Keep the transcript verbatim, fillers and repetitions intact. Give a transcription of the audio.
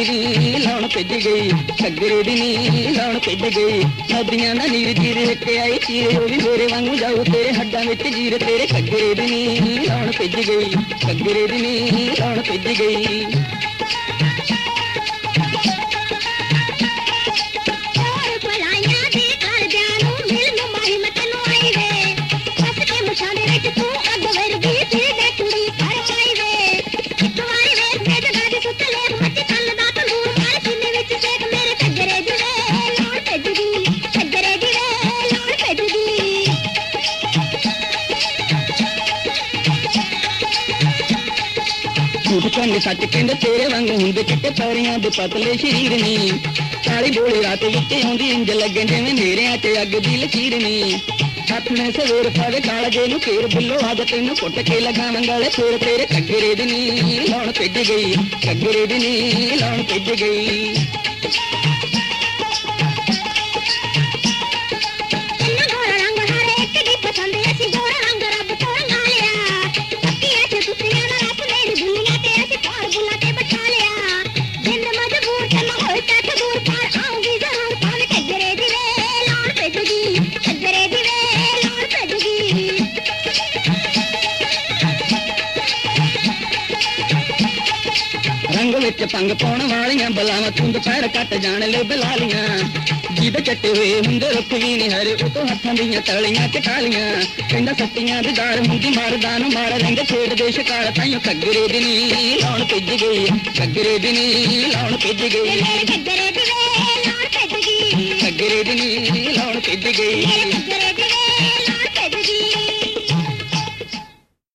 नी लाउन भिज गई, घग्गरे दी नी लाउन भिज गई। नदियां दा नीर चीर के आई चीरे, ओ भी मेरे वांगू जाऊ तेरे हड्डां विच जीर। तेरे घग्गरे दी नी लाउन भिज गई, घग्गरे दी नी लाउन भिज गई। झूठ कहने सच कहंदे तेरे वांगू हुंदे चिट्टे पैरियां दे पतले शरीर नी। काली बोली रात विच आउंदी इंज लगे जिवें नेरियां च अग दी लकीर नी। अपने सवेर पावे काला जे नूं घेर बिल्लो अज तैनूं कुट के लगावां गले फेर। तेरे घग्गरे दी नी लाउन भिज गई, घग्गरे दी नी लाउन भिज गई। रंग विच पंग पाउण वालियां बलावां तूं दुपहर कट जाण ले बलालियां। जिहदे चट्टे होए हुंदे रुख भी नहीं हरे, ओ तो हत्थां दीयां तलियां चकालियां। कहंदा सत्तियां दी दार हुंदी मारदा नूं मार रंग छेड़दे शिकार। ताइयों घग्गरे दी नी लाउन भिज गई, घग्गरे दी नी लाउन भिज गई। घग्गरे दी नी लाउन भिज गई।